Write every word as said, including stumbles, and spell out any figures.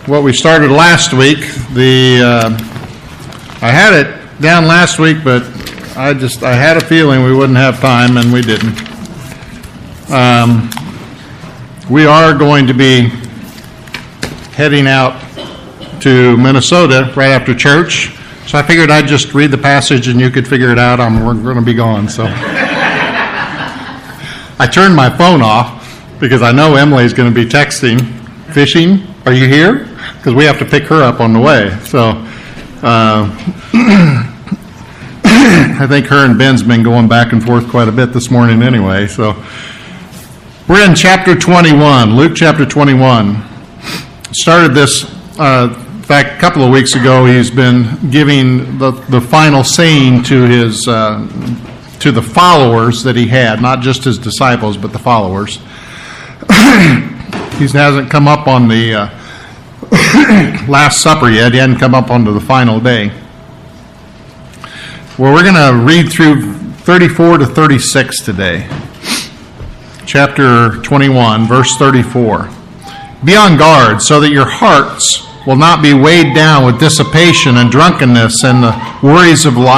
what we started last week. The uh, I had it down last week, but I just I had a feeling we wouldn't have time, and we didn't. Um, we are going to be heading out to Minnesota right after church, so I figured I'd just read the passage and you could figure it out. I'm, we're going to be gone, so I turned my phone off because I know Emily's going to be texting, fishing. Are you here? Because we have to pick her up on the way. So uh, I think her and Ben's been going back and forth quite a bit this morning anyway. So we're in chapter twenty-one, Luke chapter twenty-one. Started this, uh, in fact, a couple of weeks ago, he's been giving the, the final saying to his uh, to the followers that he had, not just his disciples, but the followers. He hasn't come up on the uh, Last Supper yet. He hadn't come up onto the final day. Well, we're going to read through thirty-four to thirty-six today. Chapter twenty-one, verse thirty-four. Be on guard so that your hearts will not be weighed down with dissipation and drunkenness and the worries of life.